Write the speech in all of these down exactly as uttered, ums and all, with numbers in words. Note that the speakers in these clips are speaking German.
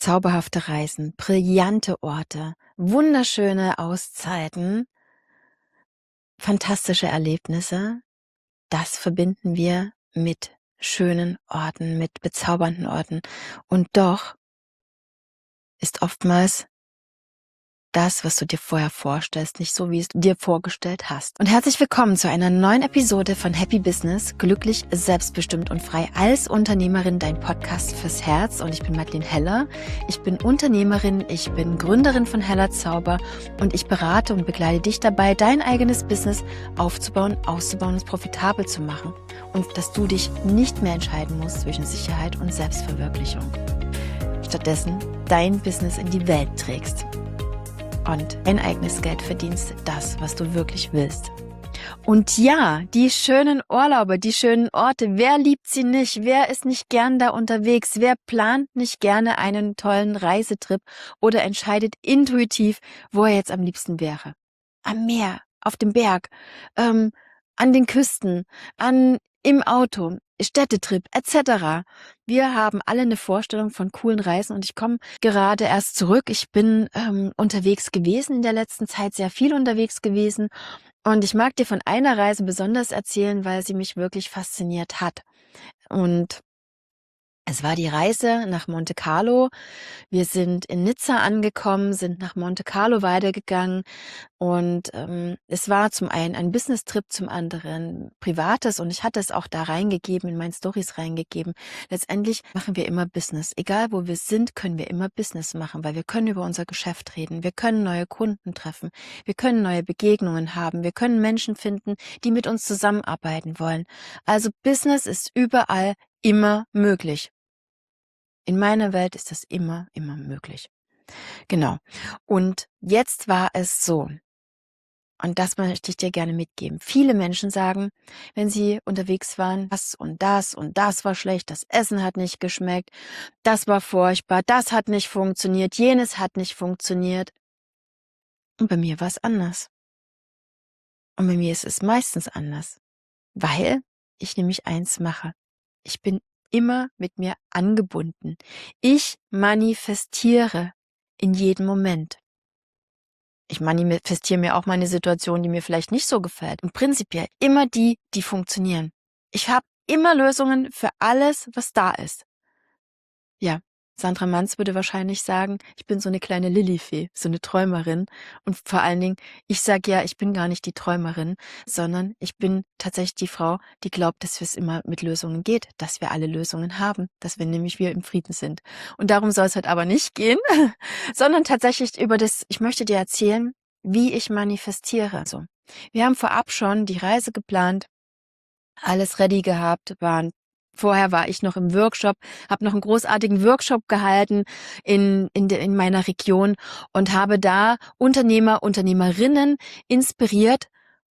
Zauberhafte Reisen, brillante Orte, wunderschöne Auszeiten, fantastische Erlebnisse, das verbinden wir mit schönen Orten, mit bezaubernden Orten. Und doch ist oftmals das, was du dir vorher vorstellst, nicht so, wie es dir vorgestellt hast. Und herzlich willkommen zu einer neuen Episode von Happy Business, glücklich, selbstbestimmt und frei als Unternehmerin, dein Podcast fürs Herz. Und ich bin Madeleine Heller. Ich bin Unternehmerin, ich bin Gründerin von Heller Zauber und ich berate und begleite dich dabei, dein eigenes Business aufzubauen, auszubauen und es profitabel zu machen. Und dass du dich nicht mehr entscheiden musst zwischen Sicherheit und Selbstverwirklichung. Stattdessen dein Business in die Welt trägst. Und dein eigenes Geld verdienst, das, was du wirklich willst. Und ja, die schönen Urlaube, die schönen Orte, wer liebt sie nicht? Wer ist nicht gern da unterwegs? Wer plant nicht gerne einen tollen Reisetrip oder entscheidet intuitiv, wo er jetzt am liebsten wäre? Am Meer, auf dem Berg, ähm, an den Küsten, an im Auto, Städtetrip et cetera. Wir haben alle eine Vorstellung von coolen Reisen und ich komme gerade erst zurück. Ich bin ähm, unterwegs gewesen in der letzten Zeit, sehr viel unterwegs gewesen und ich mag dir von einer Reise besonders erzählen, weil sie mich wirklich fasziniert hat. Und es war die Reise nach Monte Carlo. Wir sind in Nizza angekommen, sind nach Monte Carlo weitergegangen und ähm, es war zum einen ein Business-Trip, zum anderen Privates und ich hatte es auch da reingegeben, in meinen Stories reingegeben. Letztendlich machen wir immer Business. Egal wo wir sind, können wir immer Business machen, weil wir können über unser Geschäft reden, wir können neue Kunden treffen, wir können neue Begegnungen haben, wir können Menschen finden, die mit uns zusammenarbeiten wollen. Also Business ist überall immer möglich. In meiner Welt ist das immer, immer möglich. Genau. Und jetzt war es so, und das möchte ich dir gerne mitgeben. Viele Menschen sagen, wenn sie unterwegs waren, das und das und das war schlecht, das Essen hat nicht geschmeckt, das war furchtbar, das hat nicht funktioniert, jenes hat nicht funktioniert. Und bei mir war es anders. Und bei mir ist es meistens anders, weil ich nämlich eins mache. Ich bin immer mit mir angebunden. Ich manifestiere in jedem Moment. Ich manifestiere mir auch meine Situation, die mir vielleicht nicht so gefällt. Und prinzipiell immer die, die funktionieren. Ich habe immer Lösungen für alles, was da ist. Ja, Sandra Manz würde wahrscheinlich sagen, ich bin so eine kleine Lilifee, so eine Träumerin. Und vor allen Dingen, ich sage ja, ich bin gar nicht die Träumerin, sondern ich bin tatsächlich die Frau, die glaubt, dass es immer mit Lösungen geht, dass wir alle Lösungen haben, dass wir nämlich wir im Frieden sind. Und darum soll es halt aber nicht gehen, sondern tatsächlich über das, ich möchte dir erzählen, wie ich manifestiere. Also, wir haben vorab schon die Reise geplant, alles ready gehabt, waren Vorher war ich noch im Workshop, habe noch einen großartigen Workshop gehalten in, in, de, in meiner Region und habe da Unternehmer, Unternehmerinnen inspiriert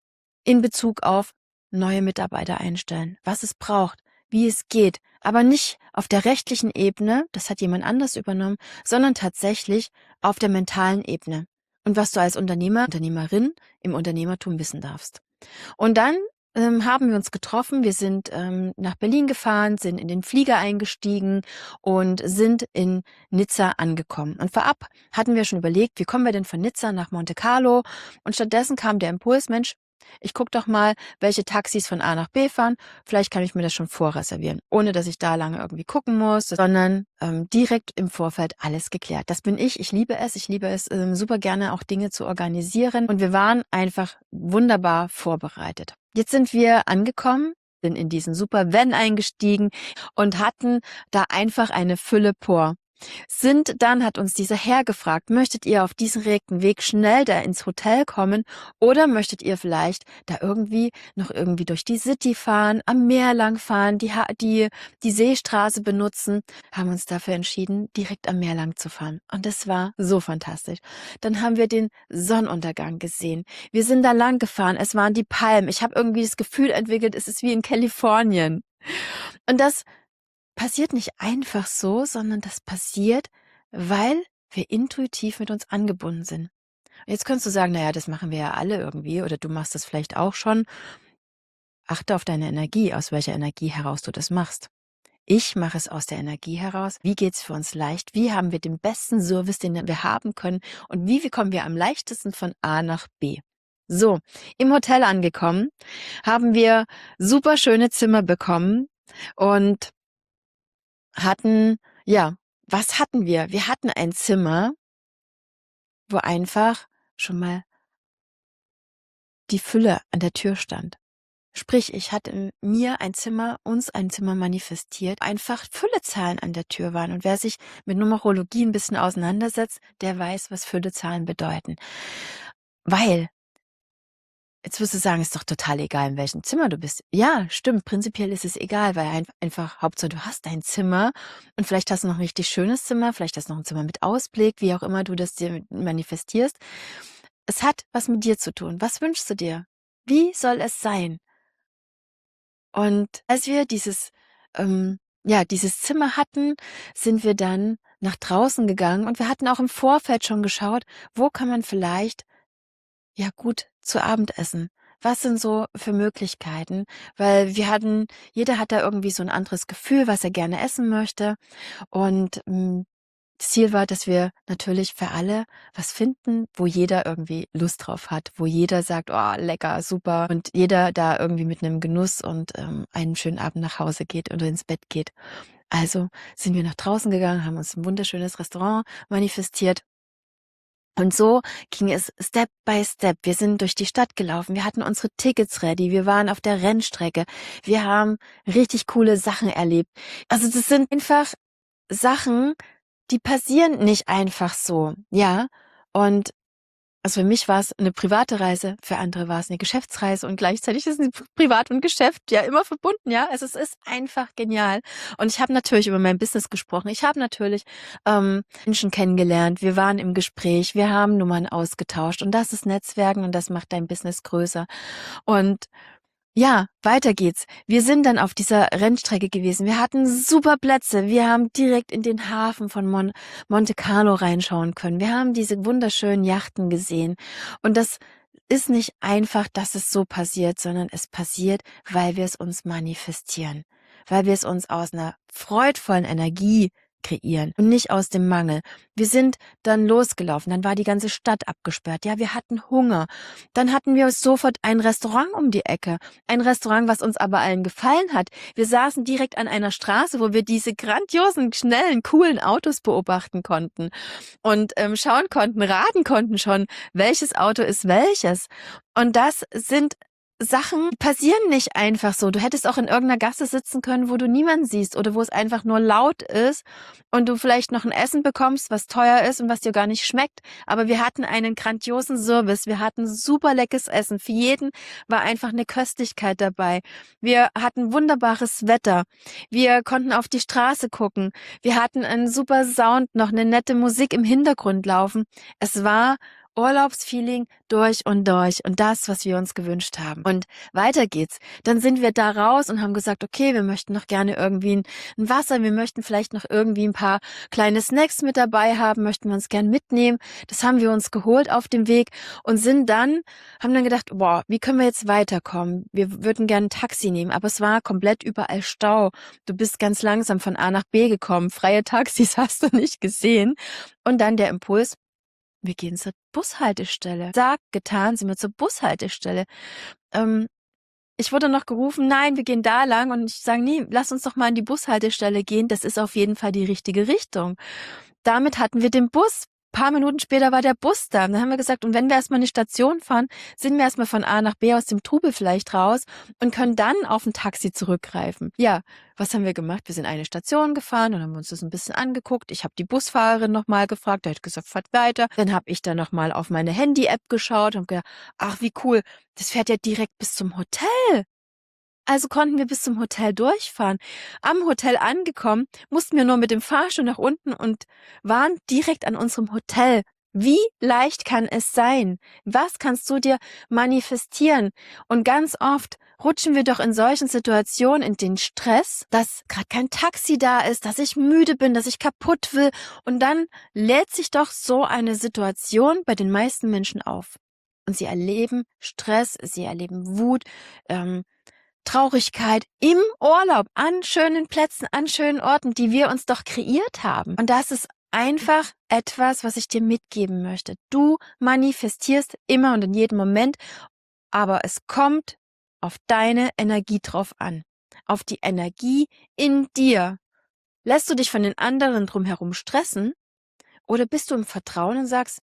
in Bezug auf neue Mitarbeiter einstellen, was es braucht, wie es geht, aber nicht auf der rechtlichen Ebene, das hat jemand anders übernommen, sondern tatsächlich auf der mentalen Ebene und was du als Unternehmer, Unternehmerin im Unternehmertum wissen darfst. Und dann ähm, haben wir uns getroffen, wir sind ähm, nach Berlin gefahren, sind in den Flieger eingestiegen und sind in Nizza angekommen. Und vorab hatten wir schon überlegt, wie kommen wir denn von Nizza nach Monte Carlo? Und stattdessen kam der Impuls, Mensch, ich gucke doch mal, welche Taxis von A nach B fahren. Vielleicht kann ich mir das schon vorreservieren, ohne dass ich da lange irgendwie gucken muss, sondern ähm, direkt im Vorfeld alles geklärt. Das bin ich. Ich liebe es. Ich liebe es ähm, super gerne auch Dinge zu organisieren. Und wir waren einfach wunderbar vorbereitet. Jetzt sind wir angekommen, sind in diesen super Van eingestiegen und hatten da einfach eine Fülle vor. Sind dann, hat uns dieser Herr gefragt, möchtet ihr auf diesem direkten Weg schnell da ins Hotel kommen oder möchtet ihr vielleicht da irgendwie noch irgendwie durch die City fahren, am Meer lang fahren, die, die, die Seestraße benutzen? Haben uns dafür entschieden, direkt am Meer lang zu fahren. Und das war so fantastisch. Dann haben wir den Sonnenuntergang gesehen. Wir sind da lang gefahren, es waren die Palmen. Ich habe irgendwie das Gefühl entwickelt, es ist wie in Kalifornien. Und das passiert nicht einfach so, sondern das passiert, weil wir intuitiv mit uns angebunden sind. Jetzt könntest du sagen, naja, das machen wir ja alle irgendwie oder du machst das vielleicht auch schon. Achte auf deine Energie, aus welcher Energie heraus du das machst. Ich mache es aus der Energie heraus. Wie geht's für uns leicht? Wie haben wir den besten Service, den wir haben können? Und wie, wie kommen wir am leichtesten von A nach B? So, im Hotel angekommen, haben wir super schöne Zimmer bekommen und hatten, ja, was hatten wir? Wir hatten ein Zimmer, wo einfach schon mal die Fülle an der Tür stand. Sprich, ich hatte in mir ein Zimmer, uns ein Zimmer manifestiert, einfach Füllezahlen an der Tür waren. Und wer sich mit Numerologie ein bisschen auseinandersetzt, der weiß, was Füllezahlen bedeuten. Weil, jetzt wirst du sagen, ist doch total egal, in welchem Zimmer du bist. Ja, stimmt, prinzipiell ist es egal, weil ein- einfach, Hauptsache du hast ein Zimmer und vielleicht hast du noch ein richtig schönes Zimmer, vielleicht hast du noch ein Zimmer mit Ausblick, wie auch immer du das dir manifestierst. Es hat was mit dir zu tun. Was wünschst du dir? Wie soll es sein? Und als wir dieses, ähm, ja, dieses Zimmer hatten, sind wir dann nach draußen gegangen und wir hatten auch im Vorfeld schon geschaut, wo kann man vielleicht, ja, gut zu Abend essen? Was sind so für Möglichkeiten? Weil wir hatten, jeder hat da irgendwie so ein anderes Gefühl, was er gerne essen möchte. Und ähm, Ziel war, dass wir natürlich für alle was finden, wo jeder irgendwie Lust drauf hat, wo jeder sagt, oh, lecker, super, und jeder da irgendwie mit einem Genuss und ähm, einen schönen Abend nach Hause geht oder ins Bett geht. Also sind wir nach draußen gegangen, haben uns ein wunderschönes Restaurant manifestiert. Und so ging es Step by Step. Wir sind durch die Stadt gelaufen. Wir hatten unsere Tickets ready. Wir waren auf der Rennstrecke. Wir haben richtig coole Sachen erlebt. Also das sind einfach Sachen, die passieren nicht einfach so, ja. Und also für mich war es eine private Reise, für andere war es eine Geschäftsreise und gleichzeitig ist es Privat und Geschäft ja immer verbunden, ja. Also es ist einfach genial. Und ich habe natürlich über mein Business gesprochen. Ich habe natürlich ähm, Menschen kennengelernt. Wir waren im Gespräch. Wir haben Nummern ausgetauscht. Und das ist Netzwerken und das macht dein Business größer. Und ja, weiter geht's. Wir sind dann auf dieser Rennstrecke gewesen. Wir hatten super Plätze. Wir haben direkt in den Hafen von Mon Monte Carlo reinschauen können. Wir haben diese wunderschönen Yachten gesehen. Und das ist nicht einfach, dass es so passiert, sondern es passiert, weil wir es uns manifestieren. Weil wir es uns aus einer freudvollen Energie kreieren und nicht aus dem Mangel. Wir sind dann losgelaufen. Dann war die ganze Stadt abgesperrt. Ja, wir hatten Hunger. Dann hatten wir sofort ein Restaurant um die Ecke. Ein Restaurant, was uns aber allen gefallen hat. Wir saßen direkt an einer Straße, wo wir diese grandiosen, schnellen, coolen Autos beobachten konnten und ähm, schauen konnten, raten konnten schon, welches Auto ist welches. Und das sind Sachen, die passieren nicht einfach so. Du hättest auch in irgendeiner Gasse sitzen können, wo du niemanden siehst oder wo es einfach nur laut ist und du vielleicht noch ein Essen bekommst, was teuer ist und was dir gar nicht schmeckt. Aber wir hatten einen grandiosen Service. Wir hatten super leckeres Essen. Für jeden war einfach eine Köstlichkeit dabei. Wir hatten wunderbares Wetter. Wir konnten auf die Straße gucken. Wir hatten einen super Sound, noch eine nette Musik im Hintergrund laufen. Es war Urlaubsfeeling durch und durch und das, was wir uns gewünscht haben. Und weiter geht's. Dann sind wir da raus und haben gesagt, okay, wir möchten noch gerne irgendwie ein, ein Wasser, wir möchten vielleicht noch irgendwie ein paar kleine Snacks mit dabei haben, möchten wir uns gern mitnehmen. Das haben wir uns geholt auf dem Weg und sind dann, haben dann gedacht, boah, wie können wir jetzt weiterkommen? Wir würden gerne ein Taxi nehmen, aber es war komplett überall Stau. Du bist ganz langsam von A nach B gekommen. Freie Taxis hast du nicht gesehen. Und dann der Impuls, wir gehen zur Bushaltestelle. Sagt, getan, sind wir zur Bushaltestelle. Ähm, ich wurde noch gerufen, nein, wir gehen da lang. Und ich sage, nee, lass uns doch mal an die Bushaltestelle gehen. Das ist auf jeden Fall die richtige Richtung. Damit hatten wir den Bus. Ein paar Minuten später war der Bus da. Und dann haben wir gesagt, und wenn wir erstmal eine Station fahren, sind wir erstmal von A nach B aus dem Trubel vielleicht raus und können dann auf ein Taxi zurückgreifen. Ja, was haben wir gemacht? Wir sind eine Station gefahren und haben uns das ein bisschen angeguckt. Ich habe die Busfahrerin nochmal gefragt, der hat gesagt, fahrt weiter. Dann habe ich dann nochmal auf meine Handy-App geschaut und gedacht, ach wie cool, das fährt ja direkt bis zum Hotel. Also konnten wir bis zum Hotel durchfahren. Am Hotel angekommen, mussten wir nur mit dem Fahrstuhl nach unten und waren direkt an unserem Hotel. Wie leicht kann es sein? Was kannst du dir manifestieren? Und ganz oft rutschen wir doch in solchen Situationen in den Stress, dass gerade kein Taxi da ist, dass ich müde bin, dass ich kaputt will. Und dann lädt sich doch so eine Situation bei den meisten Menschen auf. Und sie erleben Stress, sie erleben Wut, ähm, Traurigkeit im Urlaub, an schönen Plätzen, an schönen Orten, die wir uns doch kreiert haben. Und das ist einfach etwas, was ich dir mitgeben möchte. Du manifestierst immer und in jedem Moment, aber es kommt auf deine Energie drauf an, auf die Energie in dir. Lässt du dich von den anderen drumherum stressen oder bist du im Vertrauen und sagst,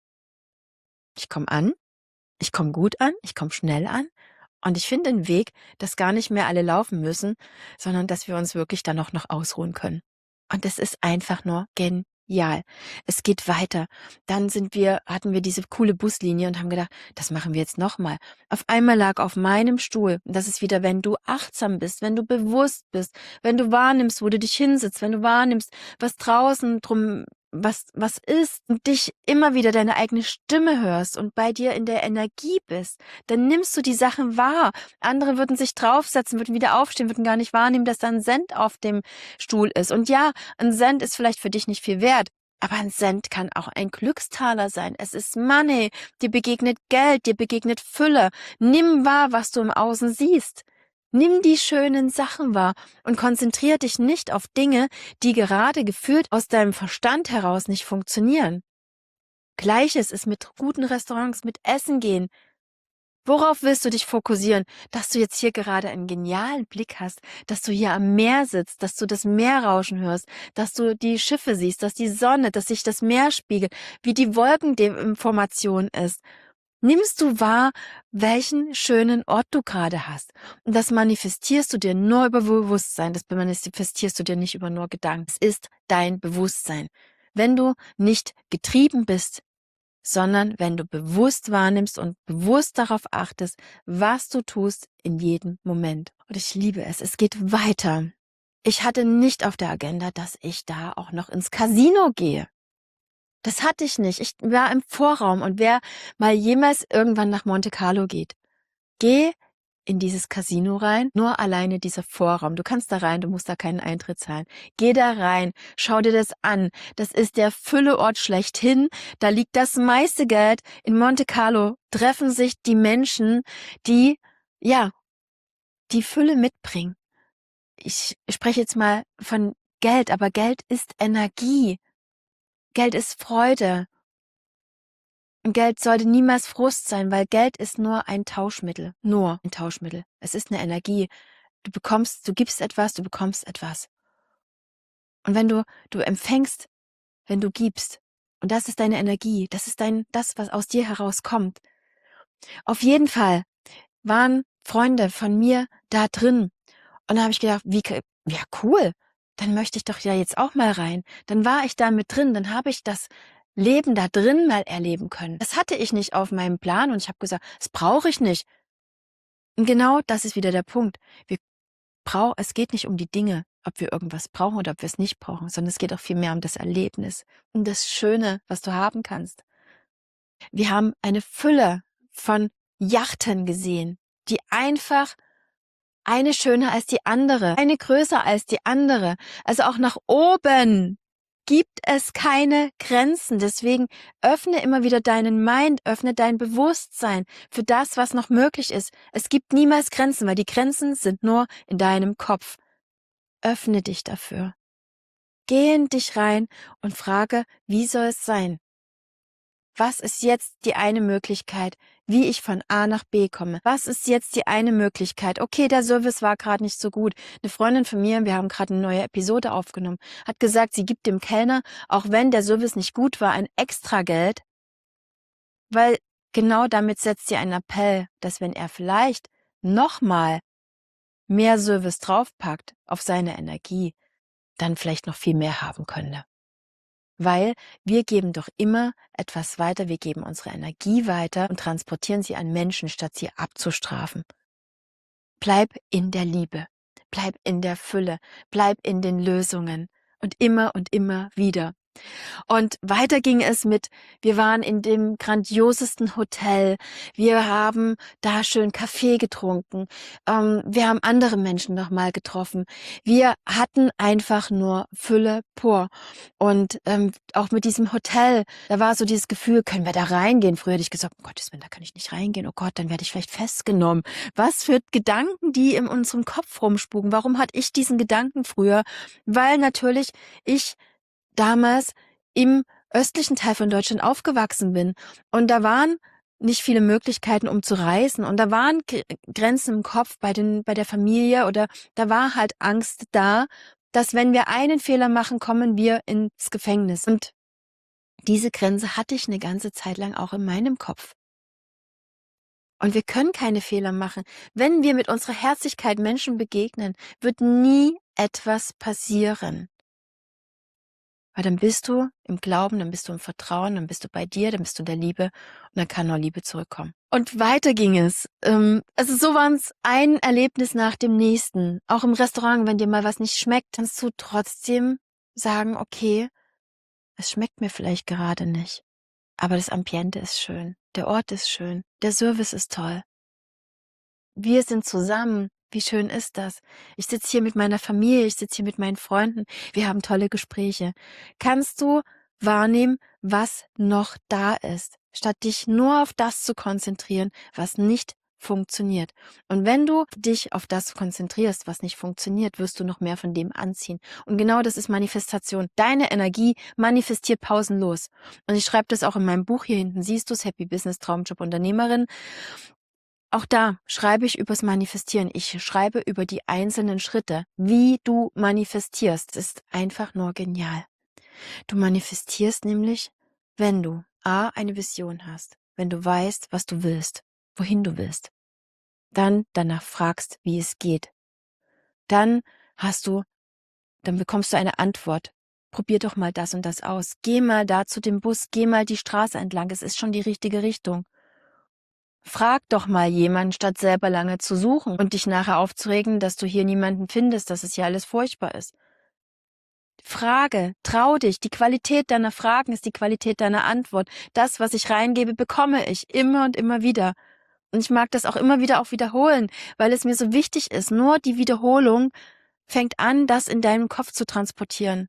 ich komme an, ich komme gut an, ich komme schnell an und ich finde einen Weg, dass gar nicht mehr alle laufen müssen, sondern dass wir uns wirklich dann auch noch ausruhen können. Und es ist einfach nur genial. Es geht weiter. Dann sind wir, hatten wir diese coole Buslinie und haben gedacht, das machen wir jetzt nochmal. Auf einmal lag auf meinem Stuhl, und das ist wieder, wenn du achtsam bist, wenn du bewusst bist, wenn du wahrnimmst, wo du dich hinsitzt, wenn du wahrnimmst, was draußen drum was, was ist und dich immer wieder deine eigene Stimme hörst und bei dir in der Energie bist, dann nimmst du die Sachen wahr. Andere würden sich draufsetzen, würden wieder aufstehen, würden gar nicht wahrnehmen, dass da ein Cent auf dem Stuhl ist. Und ja, ein Cent ist vielleicht für dich nicht viel wert, aber ein Cent kann auch ein Glückstaler sein. Es ist Money, dir begegnet Geld, dir begegnet Fülle. Nimm wahr, was du im Außen siehst. Nimm die schönen Sachen wahr und konzentriere dich nicht auf Dinge, die gerade gefühlt aus deinem Verstand heraus nicht funktionieren. Gleiches ist mit guten Restaurants, mit Essen gehen. Worauf willst du dich fokussieren? Dass du jetzt hier gerade einen genialen Blick hast, dass du hier am Meer sitzt, dass du das Meer rauschen hörst, dass du die Schiffe siehst, dass die Sonne, dass sich das Meer spiegelt, wie die Wolkenformation ist. Nimmst du wahr, welchen schönen Ort du gerade hast? Und das manifestierst du dir nur über Bewusstsein. Das manifestierst du dir nicht über nur Gedanken. Es ist dein Bewusstsein. Wenn du nicht getrieben bist, sondern wenn du bewusst wahrnimmst und bewusst darauf achtest, was du tust in jedem Moment. Und ich liebe es. Es geht weiter. Ich hatte nicht auf der Agenda, dass ich da auch noch ins Casino gehe. Das hatte ich nicht. Ich war im Vorraum und wer mal jemals irgendwann nach Monte Carlo geht, geh in dieses Casino rein, nur alleine dieser Vorraum. Du kannst da rein, du musst da keinen Eintritt zahlen. Geh da rein, schau dir das an. Das ist der Fülleort schlechthin. Da liegt das meiste Geld. In Monte Carlo treffen sich die Menschen, die, ja, die Fülle mitbringen. Ich spreche jetzt mal von Geld, aber Geld ist Energie. Geld ist Freude. Und Geld sollte niemals Frust sein, weil Geld ist nur ein Tauschmittel. Nur ein Tauschmittel. Es ist eine Energie. Du bekommst, du gibst etwas, du bekommst etwas. Und wenn du, du empfängst, wenn du gibst, und das ist deine Energie, das ist dein, das, was aus dir herauskommt. Auf jeden Fall waren Freunde von mir da drin. Und da habe ich gedacht, wie, ja cool, dann möchte ich doch ja jetzt auch mal rein. Dann war ich da mit drin, dann habe ich das Leben da drin mal erleben können. Das hatte ich nicht auf meinem Plan und ich habe gesagt, das brauche ich nicht. Und genau das ist wieder der Punkt. Wir brauchen, es geht nicht um die Dinge, ob wir irgendwas brauchen oder ob wir es nicht brauchen, sondern es geht auch viel mehr um das Erlebnis, um das Schöne, was du haben kannst. Wir haben eine Fülle von Yachten gesehen, die einfach eine schöner als die andere, eine größer als die andere. Also auch nach oben gibt es keine Grenzen. Deswegen öffne immer wieder deinen Mind, öffne dein Bewusstsein für das, was noch möglich ist. Es gibt niemals Grenzen, weil die Grenzen sind nur in deinem Kopf. Öffne dich dafür. Geh in dich rein und frage, wie soll es sein? Was ist jetzt die eine Möglichkeit, wie ich von A nach B komme? Was ist jetzt die eine Möglichkeit? Okay, der Service war gerade nicht so gut. Eine Freundin von mir, wir haben gerade eine neue Episode aufgenommen, hat gesagt, sie gibt dem Kellner, auch wenn der Service nicht gut war, ein Extrageld, weil genau damit setzt sie einen Appell, dass wenn er vielleicht nochmal mehr Service draufpackt auf seine Energie, dann vielleicht noch viel mehr haben könnte. Weil wir geben doch immer etwas weiter, wir geben unsere Energie weiter und transportieren sie an Menschen, statt sie abzustrafen. Bleib in der Liebe, bleib in der Fülle, bleib in den Lösungen und immer und immer wieder. Und weiter ging es mit, wir waren in dem grandiosesten Hotel, wir haben da schön Kaffee getrunken, ähm, wir haben andere Menschen nochmal getroffen. Wir hatten einfach nur Fülle pur. Und ähm, auch mit diesem Hotel, da war so dieses Gefühl, können wir da reingehen? Früher hätte ich gesagt, um Gottes Willen, da kann ich nicht reingehen. Oh Gott, dann werde ich vielleicht festgenommen. Was für Gedanken, die in unserem Kopf rumspuken. Warum hatte ich diesen Gedanken früher? Weil natürlich ich damals im östlichen Teil von Deutschland aufgewachsen bin. Und da waren nicht viele Möglichkeiten, um zu reisen. Und da waren G- Grenzen im Kopf bei den, bei der Familie, oder da war halt Angst da, dass wenn wir einen Fehler machen, kommen wir ins Gefängnis. Und diese Grenze hatte ich eine ganze Zeit lang auch in meinem Kopf. Und wir können keine Fehler machen. Wenn wir mit unserer Herzlichkeit Menschen begegnen, wird nie etwas passieren. Weil dann bist du im Glauben, dann bist du im Vertrauen, dann bist du bei dir, dann bist du in der Liebe, und dann kann nur Liebe zurückkommen. Und weiter ging es. Ähm, also so war es ein Erlebnis nach dem nächsten. Auch im Restaurant, wenn dir mal was nicht schmeckt, kannst du trotzdem sagen, okay, es schmeckt mir vielleicht gerade nicht, aber das Ambiente ist schön, der Ort ist schön, der Service ist toll. Wir sind zusammen. Wie schön ist das? Ich sitze hier mit meiner Familie, ich sitze hier mit meinen Freunden. Wir haben tolle Gespräche. Kannst du wahrnehmen, was noch da ist, statt dich nur auf das zu konzentrieren, was nicht funktioniert? Und wenn du dich auf das konzentrierst, was nicht funktioniert, wirst du noch mehr von dem anziehen. Und genau das ist Manifestation. Deine Energie manifestiert pausenlos. Und ich schreibe das auch in meinem Buch hier hinten. Siehst du es? Happy Business, Traumjob, Unternehmerin. Auch da schreibe ich übers Manifestieren. Ich schreibe über die einzelnen Schritte, wie du manifestierst. Das ist einfach nur genial. Du manifestierst nämlich, wenn du A, eine Vision hast, wenn du weißt, was du willst, wohin du willst, dann danach fragst, wie es geht. Dann hast du, dann bekommst du eine Antwort. Probier doch mal das und das aus. Geh mal da zu dem Bus, geh mal die Straße entlang. Es ist schon die richtige Richtung. Frag doch mal jemanden, statt selber lange zu suchen und dich nachher aufzuregen, dass du hier niemanden findest, dass es hier alles furchtbar ist. Frage, trau dich. Die Qualität deiner Fragen ist die Qualität deiner Antwort. Das, was ich reingebe, bekomme ich immer und immer wieder. Und ich mag das auch immer wieder auch wiederholen, weil es mir so wichtig ist. Nur die Wiederholung fängt an, das in deinem Kopf zu transportieren,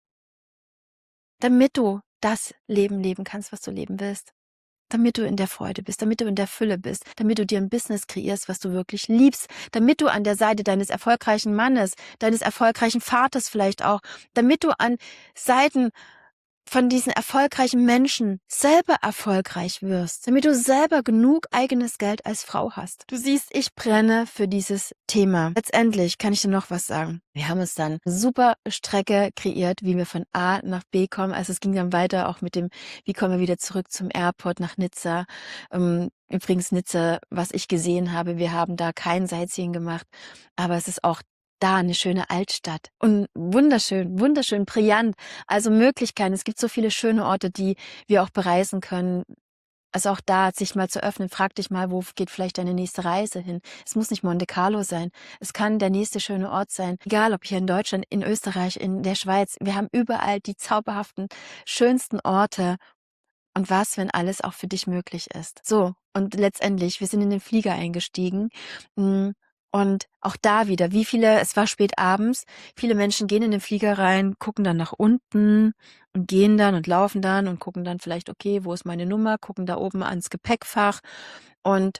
damit du das Leben leben kannst, was du leben willst. Damit du in der Freude bist, damit du in der Fülle bist, damit du dir ein Business kreierst, was du wirklich liebst, damit du an der Seite deines erfolgreichen Mannes, deines erfolgreichen Vaters vielleicht auch, damit du an Seiten von diesen erfolgreichen Menschen selber erfolgreich wirst, damit du selber genug eigenes Geld als Frau hast. Du siehst, ich brenne für dieses Thema. Letztendlich kann ich dir noch was sagen. Wir haben uns dann eine super Strecke kreiert, wie wir von A nach B kommen. Also es ging dann weiter auch mit dem, wie kommen wir wieder zurück zum Airport nach Nizza. Ähm, übrigens Nizza, was ich gesehen habe, wir haben da kein Sightseeing gemacht, aber es ist auch da eine schöne Altstadt und wunderschön, wunderschön, brillant. Also Möglichkeiten. Es gibt so viele schöne Orte, die wir auch bereisen können. Also auch da, sich mal zu öffnen, frag dich mal, wo geht vielleicht deine nächste Reise hin? Es muss nicht Monte Carlo sein. Es kann der nächste schöne Ort sein. Egal, ob hier in Deutschland, in Österreich, in der Schweiz. Wir haben überall die zauberhaften, schönsten Orte. Und was, wenn alles auch für dich möglich ist? So, und letztendlich, wir sind in den Flieger eingestiegen. mm, Und auch da wieder, wie viele, es war spät abends, viele Menschen gehen in den Flieger rein, gucken dann nach unten und gehen dann und laufen dann und gucken dann vielleicht, okay, wo ist meine Nummer, gucken da oben ans Gepäckfach. Und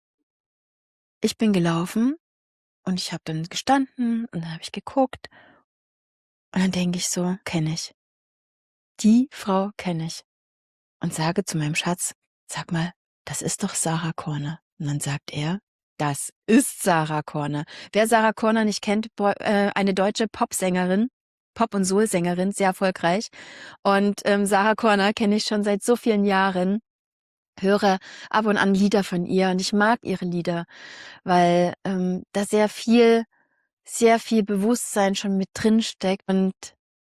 ich bin gelaufen und ich habe dann gestanden und dann habe ich geguckt und dann denke ich so, kenne ich. Die Frau kenne ich. Und sage zu meinem Schatz, sag mal, das ist doch Sarah Connor. Und dann sagt er, das ist Sarah Connor. Wer Sarah Connor nicht kennt, äh, eine deutsche Popsängerin, Pop- und Soul-Sängerin, sehr erfolgreich. Und ähm, Sarah Connor kenne ich schon seit so vielen Jahren, höre ab und an Lieder von ihr und ich mag ihre Lieder, weil ähm, da sehr viel, sehr viel Bewusstsein schon mit drin steckt. Und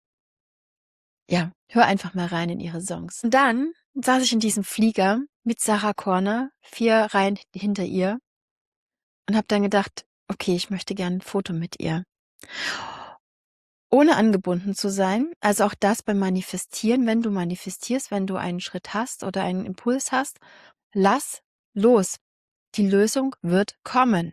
ja, hör einfach mal rein in ihre Songs. Und dann saß ich in diesem Flieger mit Sarah Connor, vier Reihen hinter ihr, und habe dann gedacht, okay, ich möchte gerne ein Foto mit ihr. ohne angebunden zu sein. Also auch das beim Manifestieren, wenn du manifestierst, wenn du einen Schritt hast oder einen Impuls hast, lass los. Die Lösung wird kommen.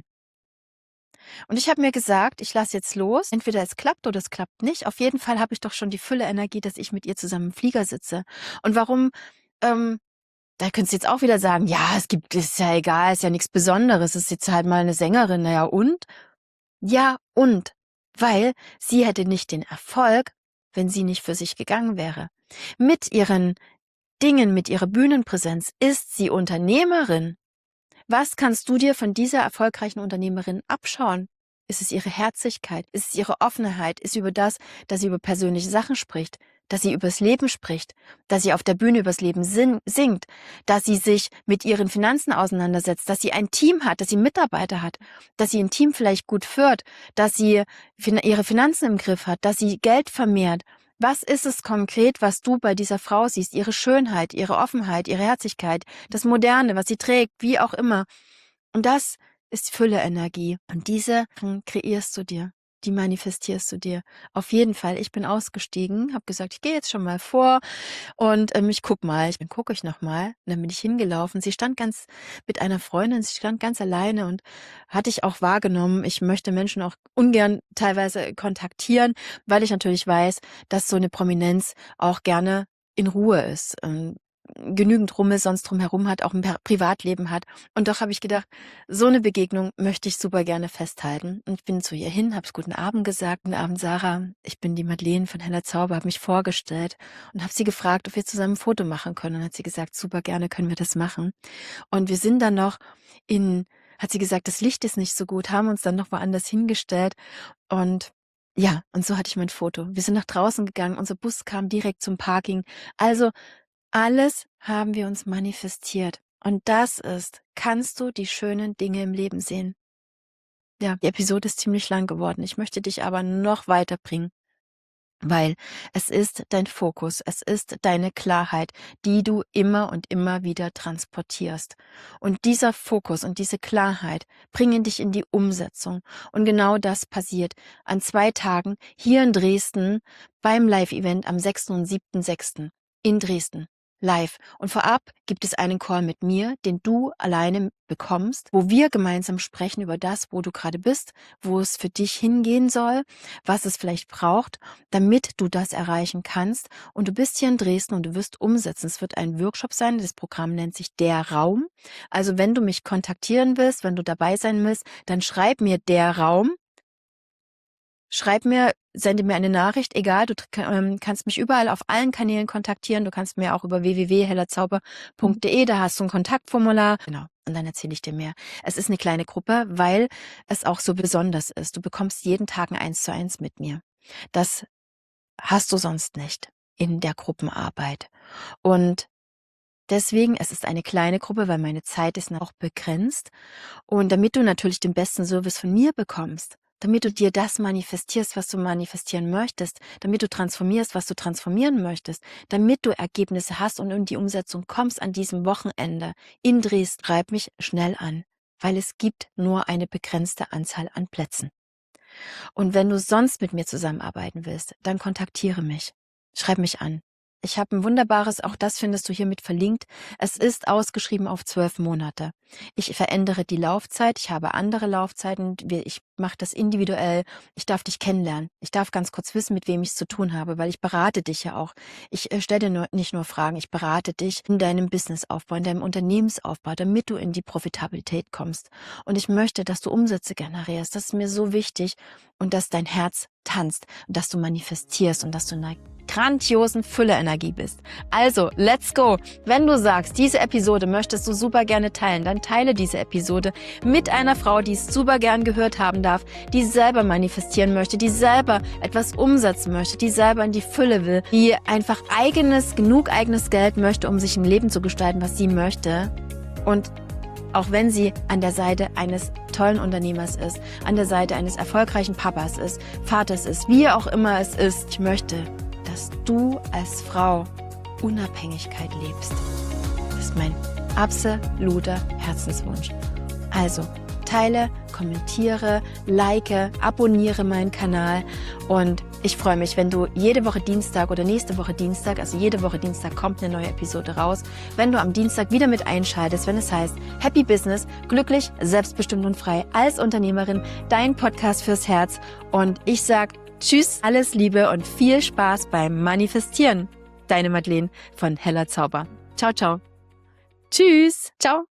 Und ich habe mir gesagt, ich lasse jetzt los. Entweder es klappt oder es klappt nicht. Auf jeden Fall habe ich doch schon die Fülle Energie, dass ich mit ihr zusammen im Flieger sitze. Und warum, ähm, da könntest du jetzt auch wieder sagen, ja, es gibt, ist ja egal, ist ja nichts Besonderes, ist jetzt halt mal eine Sängerin, naja, und? Ja, und? Weil sie hätte nicht den Erfolg, wenn sie nicht für sich gegangen wäre. Mit ihren Dingen, mit ihrer Bühnenpräsenz ist sie Unternehmerin. Was kannst du dir von dieser erfolgreichen Unternehmerin abschauen? Ist es ihre Herzlichkeit? Ist es ihre Offenheit? Ist es über das, dass sie über persönliche Sachen spricht? Dass sie übers Leben spricht? Dass sie auf der Bühne übers Leben sing- singt? Dass sie sich mit ihren Finanzen auseinandersetzt? Dass sie ein Team hat? Dass sie Mitarbeiter hat? Dass sie ein Team vielleicht gut führt? Dass sie fin- ihre Finanzen im Griff hat? Dass sie Geld vermehrt? Was ist es konkret, was du bei dieser Frau siehst? Ihre Schönheit, ihre Offenheit, ihre Herzlichkeit, das Moderne, was sie trägt, wie auch immer. Und das ist Fülle-Energie. Und diese kreierst du dir, die manifestierst du dir. Auf jeden Fall. Ich bin ausgestiegen, habe gesagt, ich gehe jetzt schon mal vor und ähm, ich guck mal. Dann gucke ich noch mal. Und dann bin ich hingelaufen. Sie stand ganz mit einer Freundin, sie stand ganz alleine und hatte ich auch wahrgenommen, ich möchte Menschen auch ungern teilweise kontaktieren, weil ich natürlich weiß, dass so eine Prominenz auch gerne in Ruhe ist. Ähm, genügend Rummel sonst drumherum hat, auch ein Privatleben hat. Und doch habe ich gedacht, so eine Begegnung möchte ich super gerne festhalten. Und ich bin zu ihr hin, habe guten Abend gesagt. Guten Abend, Sarah. Ich bin die Madeleine von Heller Zauber, habe mich vorgestellt und habe sie gefragt, ob wir zusammen ein Foto machen können. Und hat sie gesagt, super gerne können wir das machen. Und wir sind dann noch in, hat sie gesagt, das Licht ist nicht so gut, haben uns dann noch woanders hingestellt. Und ja, und so hatte ich mein Foto. Wir sind nach draußen gegangen, unser Bus kam direkt zum Parking. Also alles haben wir uns manifestiert. Und das ist, kannst du die schönen Dinge im Leben sehen? Ja, die Episode ist ziemlich lang geworden. Ich möchte dich aber noch weiterbringen, weil es ist dein Fokus, es ist deine Klarheit, die du immer und immer wieder transportierst. Und dieser Fokus und diese Klarheit bringen dich in die Umsetzung. Und genau das passiert an zwei Tagen hier in Dresden beim Live-Event am sechsten und siebten sechsten in Dresden. Live. Und vorab gibt es einen Call mit mir, den du alleine bekommst, wo wir gemeinsam sprechen über das, wo du gerade bist, wo es für dich hingehen soll, was es vielleicht braucht, damit du das erreichen kannst. Und du bist hier in Dresden und du wirst umsetzen. Es wird ein Workshop sein. Das Programm nennt sich Der Raum. Also wenn du mich kontaktieren willst, wenn du dabei sein willst, dann schreib mir Der Raum. Schreib mir, sende mir eine Nachricht, egal, du ähm, kannst mich überall auf allen Kanälen kontaktieren. Du kannst mir auch über w w w punkt hellerzauber punkt d e, da hast du ein Kontaktformular. Genau, und dann erzähle ich dir mehr. Es ist eine kleine Gruppe, weil es auch so besonders ist. Du bekommst jeden Tag ein Eins zu eins mit mir. Das hast du sonst nicht in der Gruppenarbeit. Und deswegen, es ist eine kleine Gruppe, weil meine Zeit ist auch begrenzt. Und damit du natürlich den besten Service von mir bekommst, damit du dir das manifestierst, was du manifestieren möchtest, damit du transformierst, was du transformieren möchtest, damit du Ergebnisse hast und in die Umsetzung kommst an diesem Wochenende in Dresden, schreib mich schnell an, weil es gibt nur eine begrenzte Anzahl an Plätzen. Und wenn du sonst mit mir zusammenarbeiten willst, dann kontaktiere mich. Schreib mich an. Ich habe ein wunderbares, auch das findest du hiermit verlinkt. Es ist ausgeschrieben auf zwölf Monate. Ich verändere die Laufzeit. Ich habe andere Laufzeiten. Ich mache das individuell. Ich darf dich kennenlernen. Ich darf ganz kurz wissen, mit wem ich es zu tun habe, weil ich berate dich ja auch. Ich äh, stelle dir nur, nicht nur Fragen, ich berate dich in deinem Businessaufbau, in deinem Unternehmensaufbau, damit du in die Profitabilität kommst. Und ich möchte, dass du Umsätze generierst. Das ist mir so wichtig und dass dein Herz tanzt und dass du manifestierst und dass du in einer grandiosen Fülle-Energie bist. Also, let's go! Wenn du sagst, diese Episode möchtest du super gerne teilen, dann teile diese Episode mit einer Frau, die es super gern gehört haben darf, die selber manifestieren möchte, die selber etwas umsetzen möchte, die selber in die Fülle will, die einfach eigenes, genug eigenes Geld möchte, um sich ein Leben zu gestalten, was sie möchte. Und auch wenn sie an der Seite eines tollen Unternehmers ist, an der Seite eines erfolgreichen Papas ist, Vaters ist, wie auch immer es ist, ich möchte, dass du als Frau Unabhängigkeit lebst. Das ist mein absoluter Herzenswunsch. Also teile, kommentiere, like, abonniere meinen Kanal und Ich freue mich, wenn du jede Woche Dienstag oder nächste Woche Dienstag, also jede Woche Dienstag kommt eine neue Episode raus, wenn du am Dienstag wieder mit einschaltest, wenn es heißt Happy Business, glücklich, selbstbestimmt und frei als Unternehmerin, dein Podcast fürs Herz. Und ich sag Tschüss, alles Liebe und viel Spaß beim Manifestieren. Deine Madeleine von Heller Zauber. Ciao, ciao. Tschüss. Ciao.